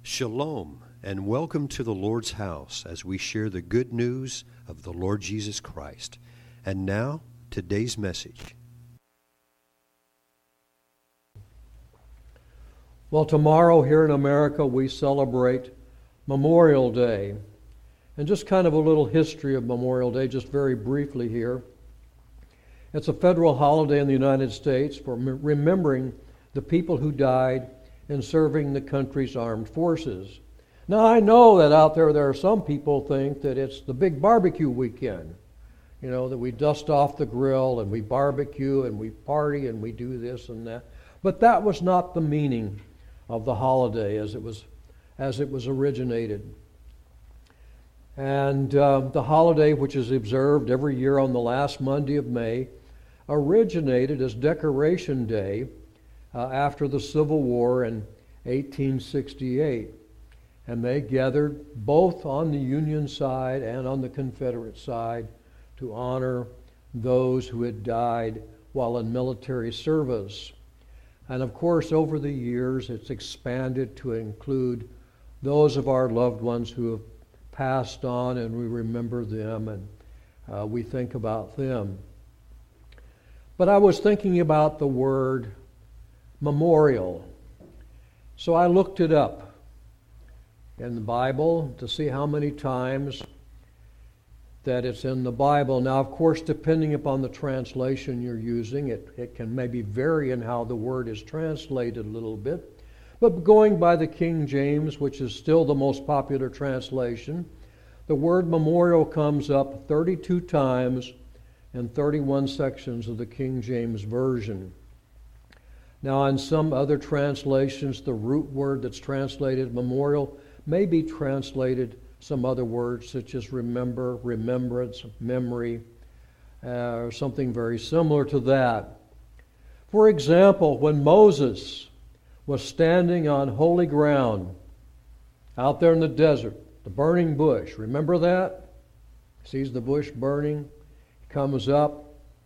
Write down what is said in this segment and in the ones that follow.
Shalom, and welcome to the Lord's house as we share the good news of the Lord Jesus Christ. And now, today's message. Well, tomorrow here in America we celebrate Memorial Day. And just kind of a little history of Memorial Day, just very briefly here. It's a federal holiday in the United States for remembering the people who died in serving the country's armed forces. Now, I know that out there are some people think that it's the big barbecue weekend. You know, that we dust off the grill and we barbecue and we party and we do this and that. But that was not the meaning of the holiday as it was originated. And the holiday, which is observed every year on the last Monday of May, originated as Decoration Day after the Civil War in 1868. And they gathered both on the Union side and on the Confederate side to honor those who had died while in military service. And of course, over the years, it's expanded to include those of our loved ones who have passed on, and we remember them and we think about them. But I was thinking about the word memorial. So I looked it up in the Bible to see how many times that it's in the Bible. Now, of course, depending upon the translation you're using, it can maybe vary in how the word is translated a little bit. But going by the King James, which is still the most popular translation, the word memorial comes up 32 times in 31 sections of the King James Version. Now, in some other translations, the root word that's translated memorial may be translated some other words such as remember, remembrance, memory, or something very similar to that. For example, when Moses was standing on holy ground out there in the desert, the burning bush, remember that? Sees the bush burning, comes up.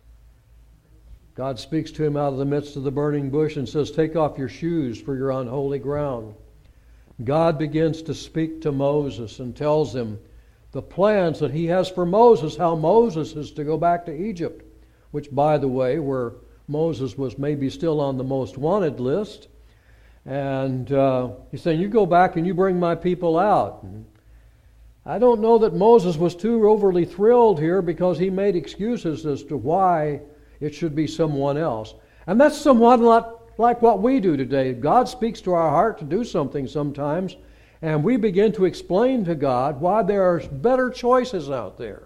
God speaks to him out of the midst of the burning bush and says, "Take off your shoes, for you're on holy ground." God begins to speak to Moses and tells him the plans that he has for Moses, how Moses is to go back to Egypt, which, by the way, where Moses was maybe still on the most wanted list. And he's saying, "You go back and you bring my people out." And I don't know that Moses was too overly thrilled here, because he made excuses as to why it should be someone else. And that's somewhat like what we do today. God speaks to our heart to do something sometimes, and we begin to explain to God why there are better choices out there.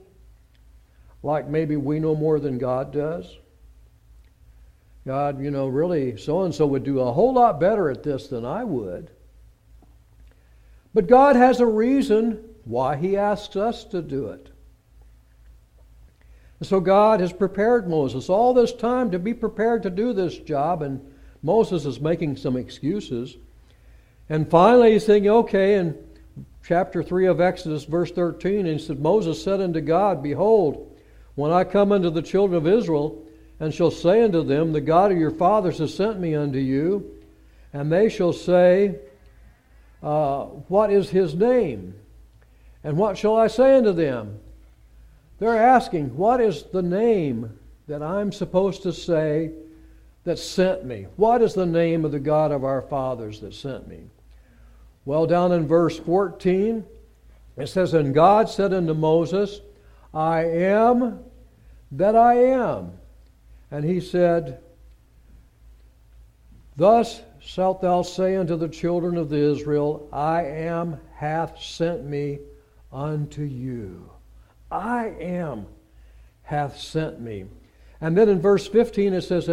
Like maybe we know more than God does. God, really, so-and-so would do a whole lot better at this than I would. But God has a reason why He asks us to do it. And so God has prepared Moses all this time to be prepared to do this job, and Moses is making some excuses. And finally he's thinking, okay, in chapter 3 of Exodus, verse 13, he said, "Moses said unto God, Behold, when I come unto the children of Israel, and shall say unto them, The God of your fathers has sent me unto you, and they shall say, What is his name? And what shall I say unto them?" They're asking, what is the name that I'm supposed to say that sent me? What is the name of the God of our fathers that sent me? Well, down in verse 14, it says, "And God said unto Moses, I am that I am. And he said, Thus shalt thou say unto the children of Israel, I am hath sent me unto you." I am hath sent me. And then in verse 15 it says,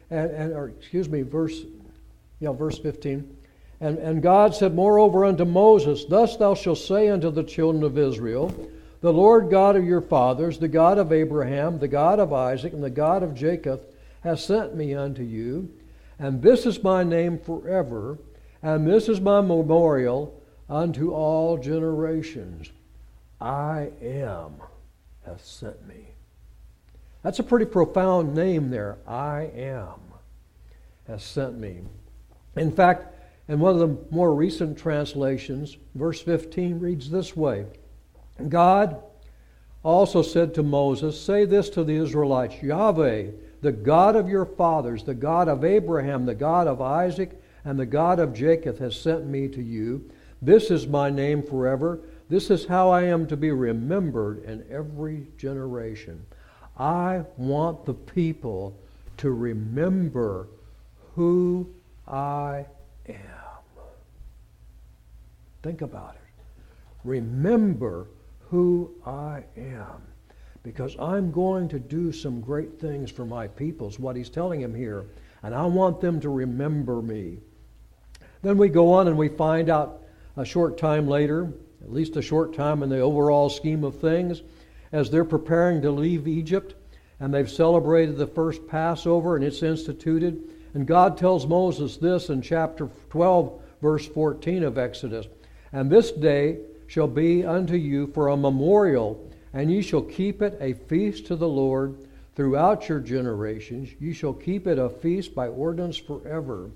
verse 15, and God said moreover unto Moses, Thus thou shalt say unto the children of Israel, The Lord God of your fathers, the God of Abraham, the God of Isaac, and the God of Jacob, has sent me unto you, and this is my name forever, and this is my memorial unto all generations. I am hath sent me. That's a pretty profound name there. I am has sent me. In fact, And one of the more recent translations, verse 15, reads this way. God also said to Moses, say this to the Israelites, Yahweh, the God of your fathers, the God of Abraham, the God of Isaac, and the God of Jacob has sent me to you. This is my name forever. This is how I am to be remembered in every generation. I want the people to remember who I am. Think about it. Remember who I am. Because I'm going to do some great things for my people, is what he's telling him here. And I want them to remember me. Then we go on and we find out a short time later, at least a short time in the overall scheme of things, as they're preparing to leave Egypt, and they've celebrated the first Passover, and it's instituted. And God tells Moses this in chapter 12, verse 14 of Exodus. And this day shall be unto you for a memorial, and ye shall keep it a feast to the Lord throughout your generations. You shall keep it a feast by ordinance forever.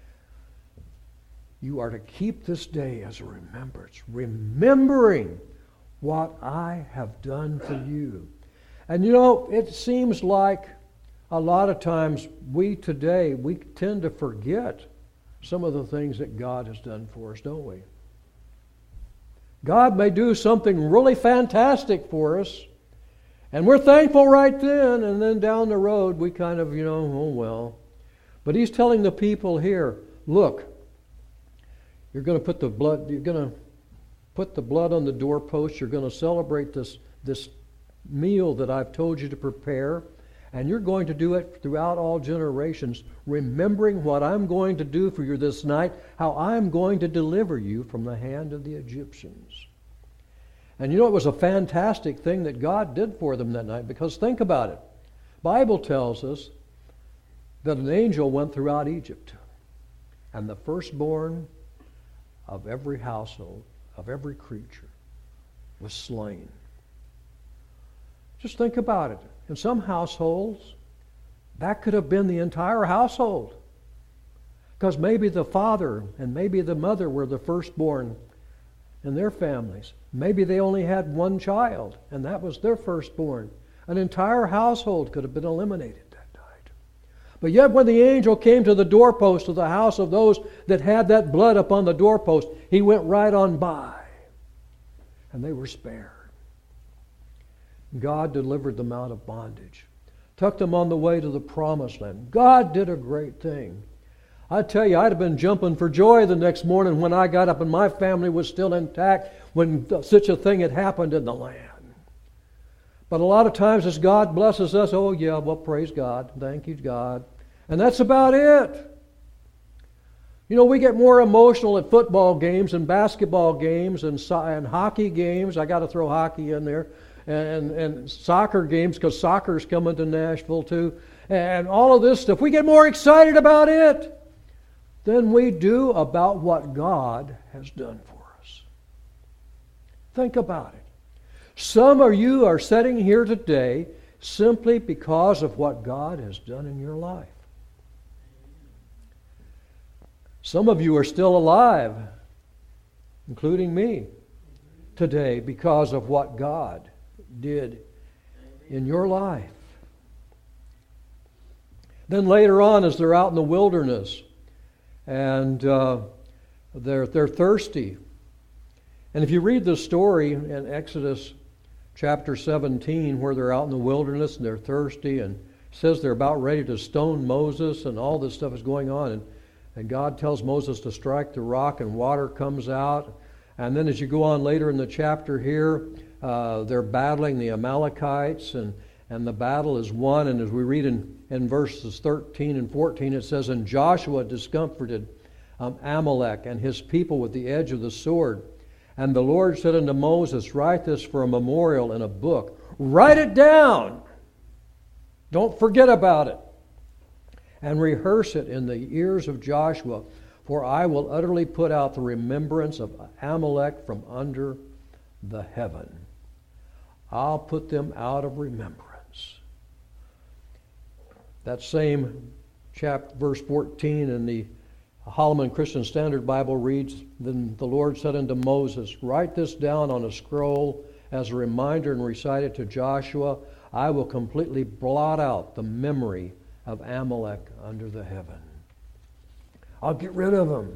You are to keep this day as a remembrance, remembering what I have done for you. And you know, it seems like a lot of times we tend to forget some of the things that God has done for us, don't we? God may do something really fantastic for us, and we're thankful right then, and then down the road we kind of, oh well. But he's telling the people here, look, you're going to put the blood on the doorpost, you're going to celebrate this meal that I've told you to prepare, and you're going to do it throughout all generations, remembering what I'm going to do for you this night, how I'm going to deliver you from the hand of the Egyptians. And it was a fantastic thing that God did for them that night, because think about it. The Bible tells us that an angel went throughout Egypt, and the firstborn of every household, of every creature, was slain. Just think about it. In some households, that could have been the entire household. Because maybe the father and maybe the mother were the firstborn in their families. Maybe they only had one child, and that was their firstborn. An entire household could have been eliminated that night. But yet when the angel came to the doorpost of the house of those that had that blood upon the doorpost, he went right on by, and they were spared. God delivered them out of bondage, took them on the way to the promised land. God did a great thing. I tell you, I'd have been jumping for joy the next morning when I got up and my family was still intact when such a thing had happened in the land. But a lot of times as God blesses us, oh yeah, well, praise God, thank you, God. And that's about it. We get more emotional at football games and basketball games and hockey games. I got to throw hockey in there. And soccer games, because soccer's coming to Nashville too. And all of this stuff. We get more excited about it than we do about what God has done for us. Think about it. Some of you are sitting here today simply because of what God has done in your life. Some of you are still alive, including me, today because of what God did in your life. Then later on, as they're out in the wilderness and they're thirsty, and if you read the story in Exodus chapter 17 where they're out in the wilderness and they're thirsty, and it says they're about ready to stone Moses and all this stuff is going on, and God tells Moses to strike the rock and water comes out. And then as you go on later in the chapter here, they're battling the Amalekites, and the battle is won. And as we read in verses 13 and 14, it says, and Joshua discomforted Amalek and his people with the edge of the sword. And the Lord said unto Moses, write this for a memorial in a book. Write it down. Don't forget about it. And rehearse it in the ears of Joshua, for I will utterly put out the remembrance of Amalek from under the heaven. I'll put them out of remembrance. That same verse 14 in the Holloman Christian Standard Bible reads, "Then the Lord said unto Moses, Write this down on a scroll as a reminder and recite it to Joshua. I will completely blot out the memory of Amalek under the heaven." I'll get rid of him.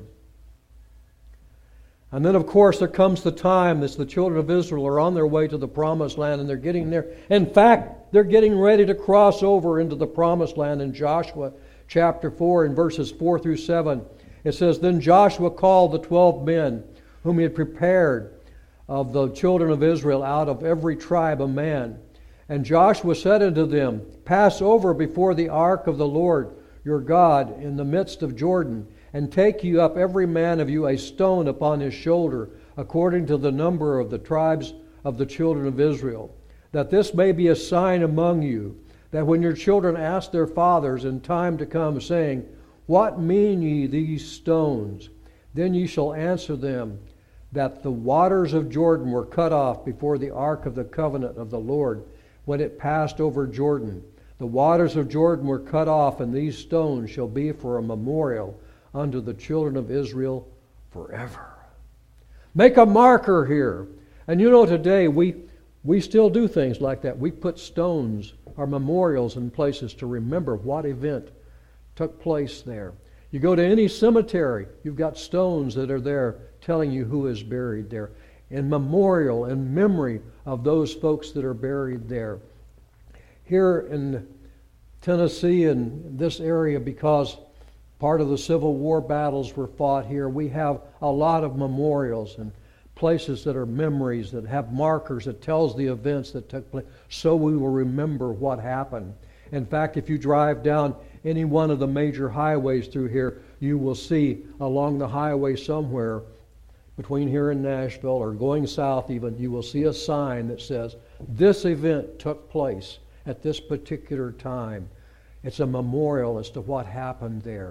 And then, of course, there comes the time as the children of Israel are on their way to the Promised Land, and they're getting there. In fact, they're getting ready to cross over into the Promised Land. In Joshua chapter 4, in verses 4 through 7, it says, "Then Joshua called the 12 men whom he had prepared of the children of Israel out of every tribe a man. And Joshua said unto them, Pass over before the ark of the Lord your God in the midst of Jordan, and take you up every man of you a stone upon his shoulder, according to the number of the tribes of the children of Israel, that this may be a sign among you, that when your children ask their fathers in time to come, saying, What mean ye these stones? Then ye shall answer them, that the waters of Jordan were cut off before the ark of the covenant of the Lord, when it passed over Jordan. The waters of Jordan were cut off, and these stones shall be for a memorial unto the children of Israel forever." Make a marker here. And you know, today we still do things like that. We put stones or memorials in places to remember what event took place there. You go to any cemetery, you've got stones that are there telling you who is buried there, in memorial and memory of those folks that are buried there. Here in Tennessee, in this area, because part of the Civil War battles were fought here, we have a lot of memorials and places that are memories, that have markers that tells the events that took place, so we will remember what happened. In fact, if you drive down any one of the major highways through here, you will see along the highway somewhere between here and Nashville, or going south even, you will see a sign that says, this event took place at this particular time. It's a memorial as to what happened there.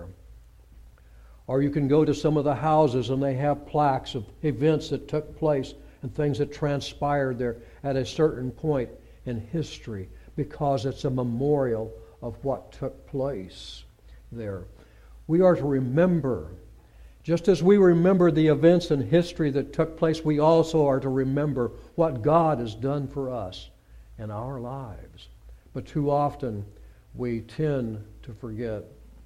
Or you can go to some of the houses and they have plaques of events that took place and things that transpired there at a certain point in history, because it's a memorial of what took place there. We are to remember, just as we remember the events in history that took place, we also are to remember what God has done for us in our lives. But too often we tend to forget.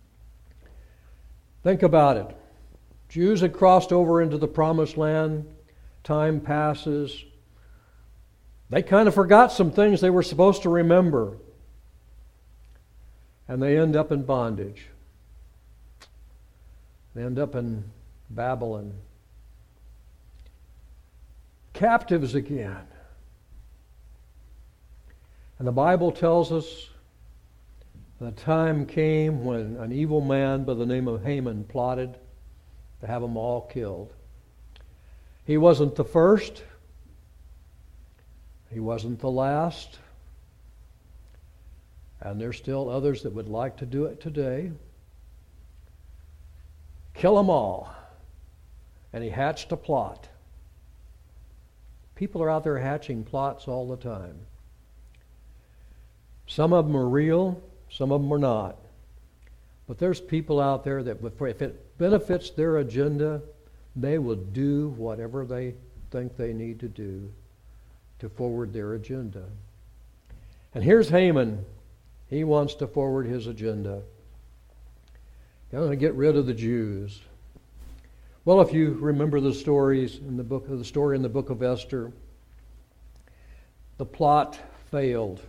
Think about it. Jews had crossed over into the Promised Land. Time passes. They kind of forgot some things they were supposed to remember. And they end up in bondage. They end up in Babylon. Captives again. And the Bible tells us the time came when an evil man by the name of Haman plotted to have them all killed. He wasn't the first. He wasn't the last. And there's still others that would like to do it today. Kill them all. And he hatched a plot. People are out there hatching plots all the time. Some of them are real, some of them are not. But there's people out there that if it benefits their agenda, they will do whatever they think they need to do to forward their agenda. And here's Haman. He wants to forward his agenda. He's going to get rid of the Jews. Well, if you remember the stories in the book of Esther, the plot failed.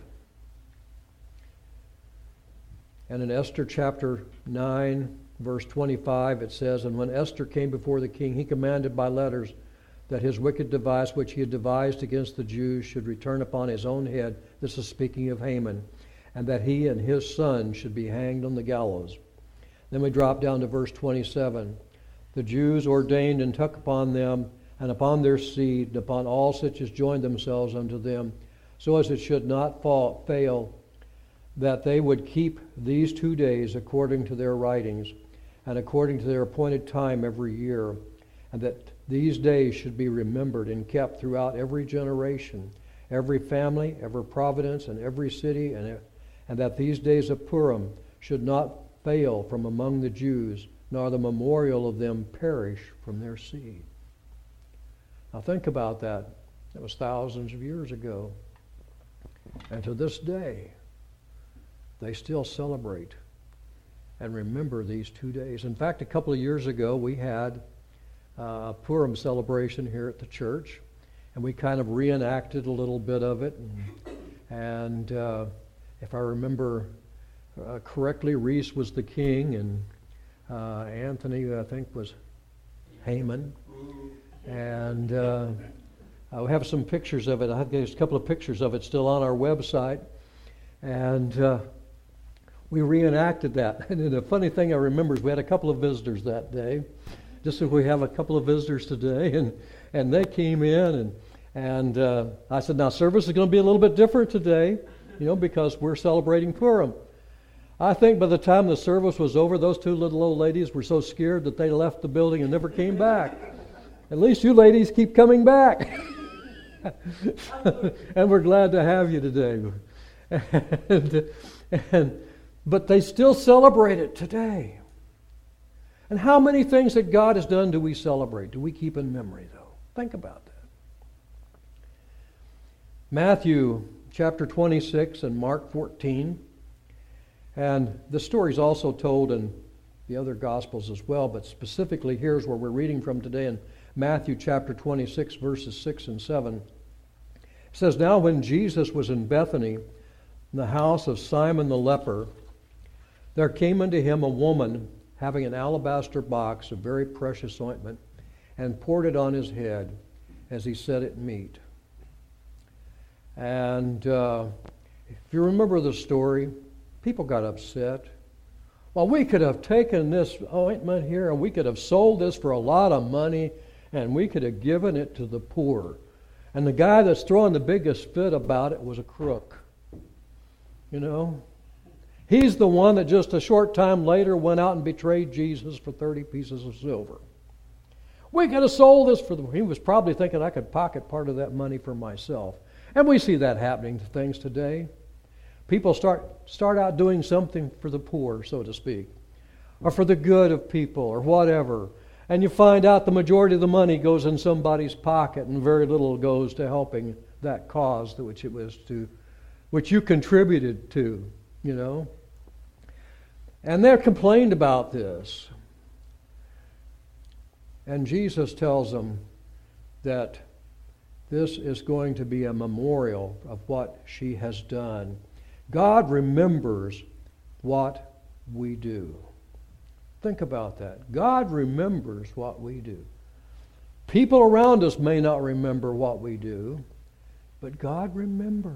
And in Esther chapter 9, verse 25, it says, "And when Esther came before the king, he commanded by letters that his wicked device which he had devised against the Jews should return upon his own head." This is speaking of Haman. "And that he and his son should be hanged on the gallows." Then we drop down to verse 27. "The Jews ordained and took upon them and upon their seed, and upon all such as joined themselves unto them, so as it should not fail, that they would keep these 2 days according to their writings, and according to their appointed time every year, and that these days should be remembered and kept throughout every generation, every family, every providence, and every city, and that these days of Purim should not fail from among the Jews, nor the memorial of them perish from their seed. Now think about that. That was thousands of years ago. And to this day, they still celebrate and remember these 2 days. In fact, a couple of years ago, we had a Purim celebration here at the church, and we kind of reenacted a little bit of it. And if I remember correctly, Reese was the king, and Anthony, I think, was Haman. And we have some pictures of it. I have a couple of pictures of it still on our website. And we reenacted that. And the funny thing I remember is we had a couple of visitors that day, just as we have a couple of visitors today. And they came in, and I said, now service is going to be a little bit different today, because we're celebrating Purim. I think by the time the service was over, those two little old ladies were so scared that they left the building and never came back. At least you ladies keep coming back. And we're glad to have you today. But they still celebrate it today. And how many things that God has done do we celebrate? Do we keep in memory, though? Think about that. Matthew chapter 26 and Mark 14. And the story is also told in the other Gospels as well, but specifically here's where we're reading from today in Matthew chapter 26, verses 6 and 7. It says, now when Jesus was in Bethany, in the house of Simon the leper, there came unto him a woman having an alabaster box of very precious ointment, and poured it on his head as he set at meat. And if you remember the story, people got upset. Well, we could have taken this ointment here and we could have sold this for a lot of money and we could have given it to the poor. And the guy that's throwing the biggest fit about it was a crook. He's the one that just a short time later went out and betrayed Jesus for 30 pieces of silver. We could have sold this he was probably thinking I could pocket part of that money for myself. And we see that happening to things today. People start out doing something for the poor, so to speak, or for the good of people, or whatever. And you find out the majority of the money goes in somebody's pocket, and very little goes to helping that cause which you contributed to, And they're complained about this. And Jesus tells them that this is going to be a memorial of what she has done. God remembers what we do. Think about that. God remembers what we do. People around us may not remember what we do, but God remembers.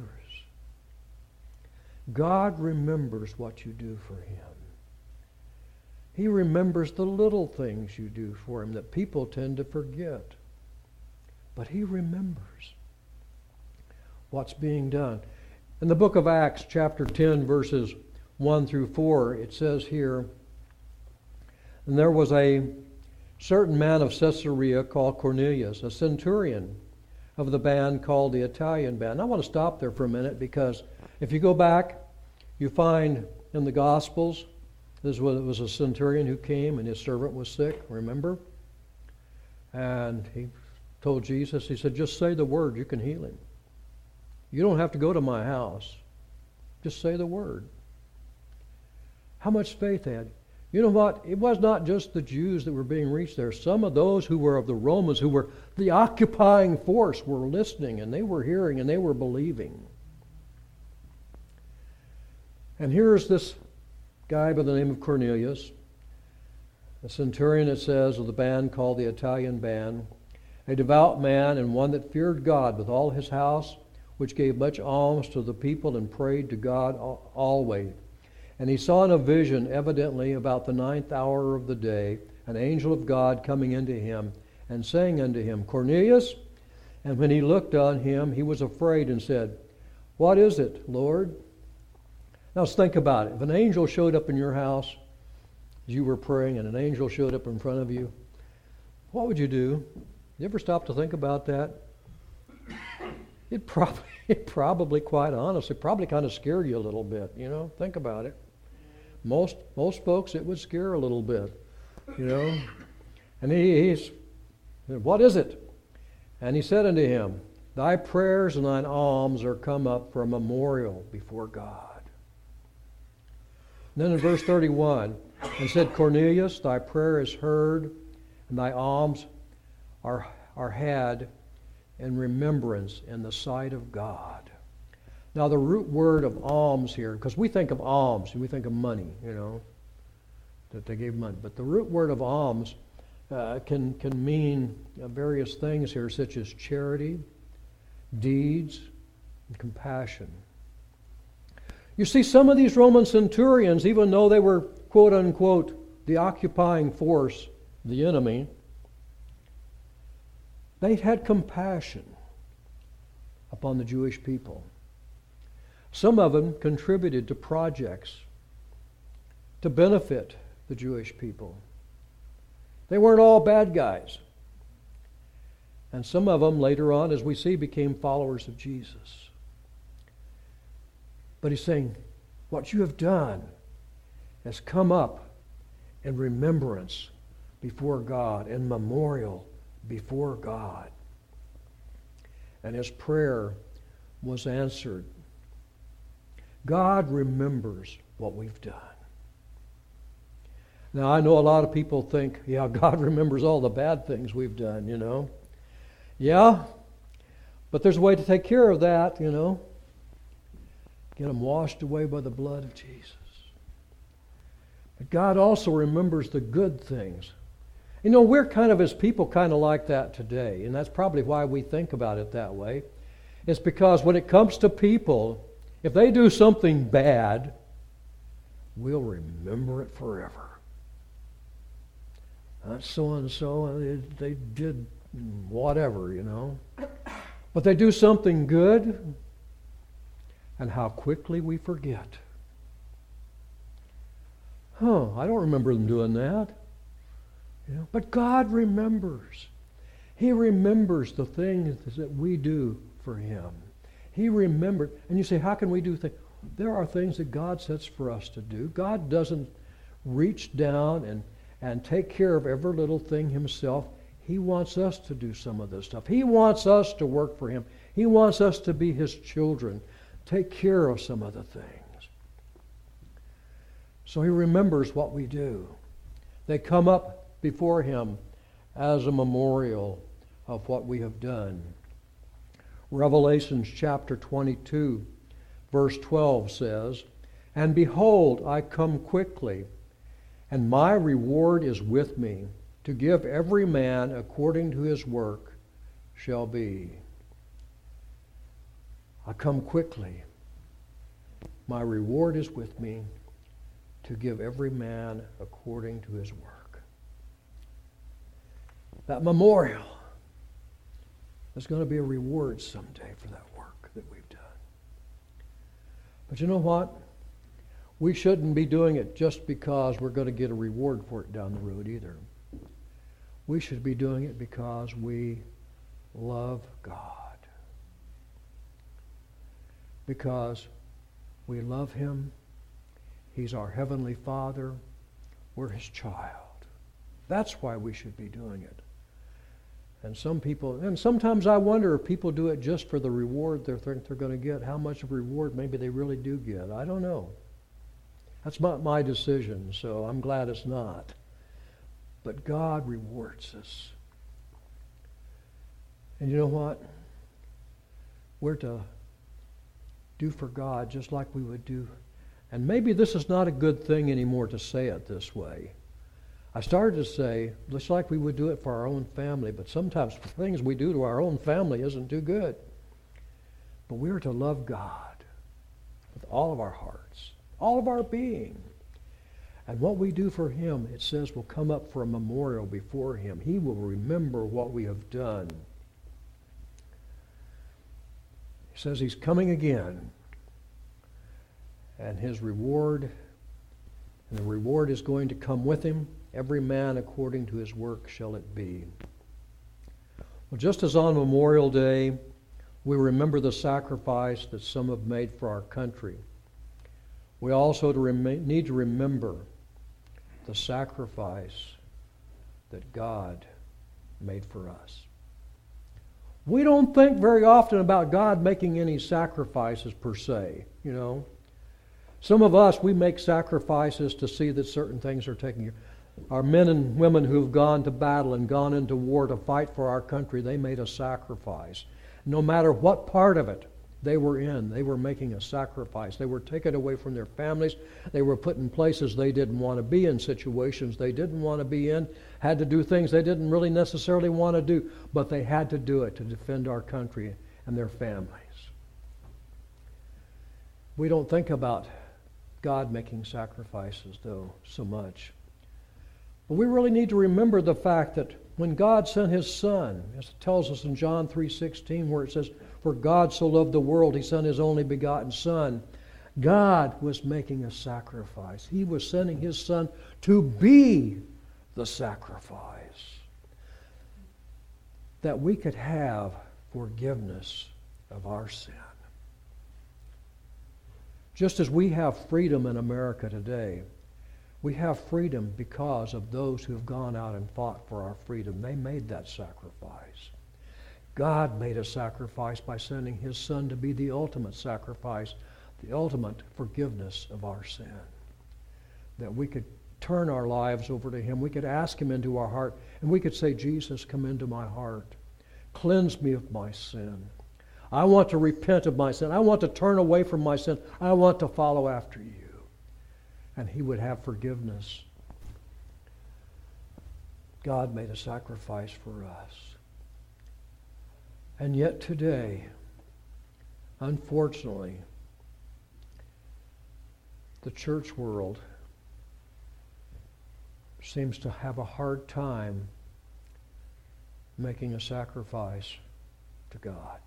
God remembers what you do for Him. He remembers the little things you do for Him that people tend to forget. But He remembers what's being done. In the book of Acts, chapter 10, verses 1 through 4, it says here, and there was a certain man of Caesarea called Cornelius, a centurion of the band called the Italian band. I want to stop there for a minute because if you go back, you find in the Gospels, this was a centurion who came and his servant was sick, remember? And he told Jesus, he said, just say the word, you can heal him. You don't have to go to my house. Just say the word. How much faith they had. You know what? It was not just the Jews that were being reached there. Some of those who were of the Romans, who were the occupying force, were listening and they were hearing and they were believing. And here's this guy by the name of Cornelius, a centurion, it says, of the band called the Italian band, a devout man and one that feared God with all his house, which gave much alms to the people and prayed to God always. And he saw in a vision, evidently about the 9th hour of the day, an angel of God coming into him and saying unto him, Cornelius. And when he looked on him, he was afraid and said, what is it, Lord? Now let's think about it. If an angel showed up in your house as you were praying and an angel showed up in front of you, what would you do? You ever stop to think about that? It probably, quite honestly, probably kind of scared you a little bit, Think about it. Most folks, it would scare a little bit. And he said, what is it? And he said unto him, thy prayers and thine alms are come up for a memorial before God. And then in verse 31, and said, Cornelius, thy prayer is heard, and thy alms are had in remembrance in the sight of God. Now the root word of alms here, because we think of alms, we think of money, that they gave money. But the root word of alms can mean various things here, such as charity, deeds, and compassion. You see, some of these Roman centurions, even though they were, quote unquote, the occupying force, the enemy, they had compassion upon the Jewish people. Some of them contributed to projects to benefit the Jewish people. They weren't all bad guys. And some of them later on, as we see, became followers of Jesus. But he's saying, what you have done has come up in remembrance before God, in memorial before God. And his prayer was answered. God remembers what we've done. Now, I know a lot of people think, yeah, God remembers all the bad things we've done, Yeah, but there's a way to take care of that, Get them washed away by the blood of Jesus. But God also remembers the good things. We're kind of, as people, kind of like that today, and that's probably why we think about it that way. It's because when it comes to people, if they do something bad, we'll remember it forever. That's so-and-so, they did whatever, But they do something good, and how quickly we forget. I don't remember them doing that. But God remembers. He remembers the things that we do for Him. He remembered. And you say, how can we do things? There are things that God sets for us to do. God doesn't reach down and take care of every little thing Himself. He wants us to do some of this stuff. He wants us to work for Him. He wants us to be His children. Take care of some of the things. So He remembers what we do. They come up before Him as a memorial of what we have done. Revelation chapter 22, verse 12 says, And behold, I come quickly, and my reward is with me, to give every man according to his work shall be. I come quickly. My reward is with me, to give every man according to his work. That memorial, there's going to be a reward someday for that work that we've done. But you know what? We shouldn't be doing it just because we're going to get a reward for it down the road either. We should be doing it because we love God. Because we love Him. He's our Heavenly Father. We're His child. That's why we should be doing it. And sometimes I wonder if people do it just for the reward they think they're going to get, how much of a reward maybe they really do get. I don't know. That's not my decision, so I'm glad it's not. But God rewards us. And you know what? We're to do for God just like we would do. And maybe this is not a good thing anymore to say it this way. I started to say, just like we would do it for our own family, but sometimes the things we do to our own family isn't too good. But we're to love God with all of our hearts, all of our being. And what we do for Him, it says, will come up for a memorial before Him. He will remember what we have done. He says He's coming again. And His reward, and the reward is going to come with Him. Every man according to his work shall it be. Well, just as on Memorial Day, we remember the sacrifice that some have made for our country, we also need to remember the sacrifice that God made for us. We don't think very often about God making any sacrifices per se, you know. Some of us, we make sacrifices to see that certain things are taken care of. Our men and women who've gone to battle and gone into war to fight for our country, they made a sacrifice. No matter what part of it they were in, they were making a sacrifice. They were taken away from their families. They were put in places they didn't want to be in, situations they didn't want to be in, had to do things they didn't really necessarily want to do, but they had to do it to defend our country and their families. We don't think about God making sacrifices, though, so much. But we really need to remember the fact that when God sent His Son, as it tells us in John 3:16, where it says, "For God so loved the world, He sent His only begotten Son," God was making a sacrifice. He was sending His Son to be the sacrifice, that we could have forgiveness of our sin. Just as we have freedom in America today, we have freedom because of those who have gone out and fought for our freedom. They made that sacrifice. God made a sacrifice by sending His Son to be the ultimate sacrifice, the ultimate forgiveness of our sin. That we could turn our lives over to Him. We could ask Him into our heart, and we could say, "Jesus, come into my heart. Cleanse me of my sin. I want to repent of my sin. I want to turn away from my sin. I want to follow after You." And He would have forgiveness. God made a sacrifice for us. And yet today, unfortunately, the church world seems to have a hard time making a sacrifice to God.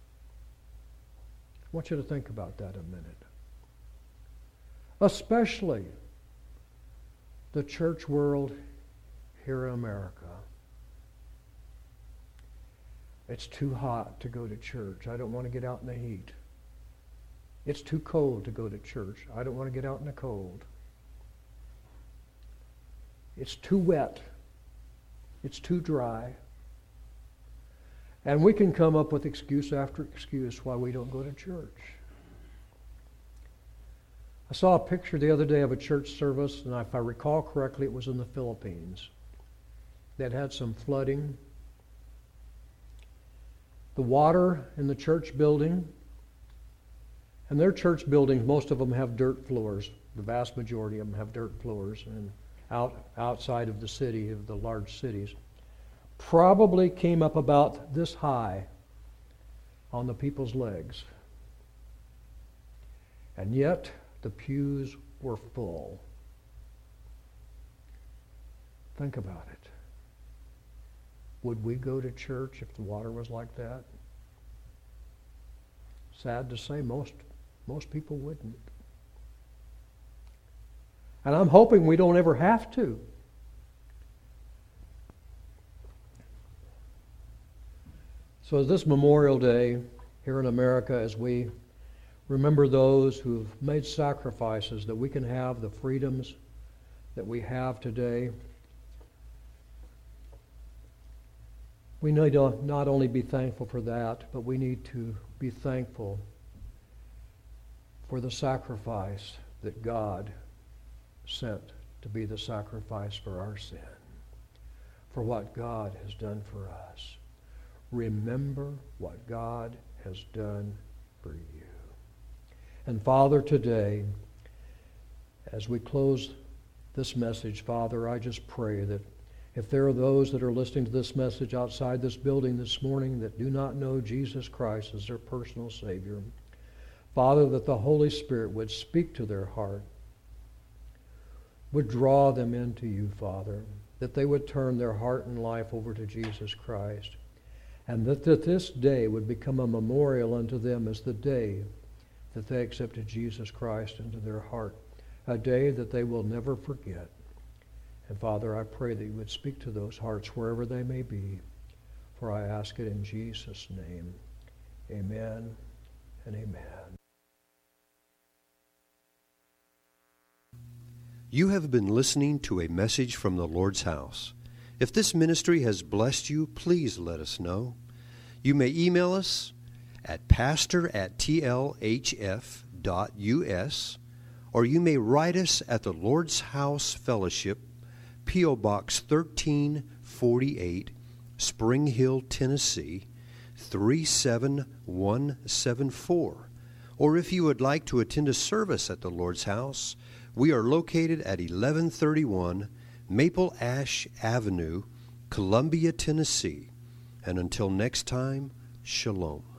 I want you to think about that a minute. Especially the church world here in America. It's too hot to go to church. I don't want to get out in the heat. It's too cold to go to church. I don't want to get out in the cold. It's too wet. It's too dry. And we can come up with excuse after excuse why we don't go to church. I saw a picture the other day of a church service, and if I recall correctly, it was in the Philippines. That had some flooding. The water in the church building, and their church buildings, most of them have dirt floors. The vast majority of them have dirt floors, and outside of the city, of the large cities, probably came up about this high on the people's legs. And yet, the pews were full. Think about it. Would we go to church if the water was like that? Sad to say, most people wouldn't. And I'm hoping we don't ever have to. So this Memorial Day here in America, as we remember those who've made sacrifices that we can have the freedoms that we have today, we need to not only be thankful for that, but we need to be thankful for the sacrifice that God sent to be the sacrifice for our sin, for what God has done for us. Remember what God has done for you. And Father, today, as we close this message, Father, I just pray that if there are those that are listening to this message outside this building this morning that do not know Jesus Christ as their personal Savior, Father, that the Holy Spirit would speak to their heart, would draw them into you, Father, that they would turn their heart and life over to Jesus Christ, and that this day would become a memorial unto them as the day that they accepted Jesus Christ into their heart, a day that they will never forget. And Father, I pray that you would speak to those hearts wherever they may be, for I ask it in Jesus' name. Amen and amen. You have been listening to a message from the Lord's house. If this ministry has blessed you, please let us know. You may email us at pastor@tlhf.us, or you may write us at the Lord's House Fellowship, P.O. Box 1348, Spring Hill, Tennessee, 37174. Or if you would like to attend a service at the Lord's House, we are located at 1131 Maple Ash Avenue, Columbia, Tennessee. And until next time, shalom.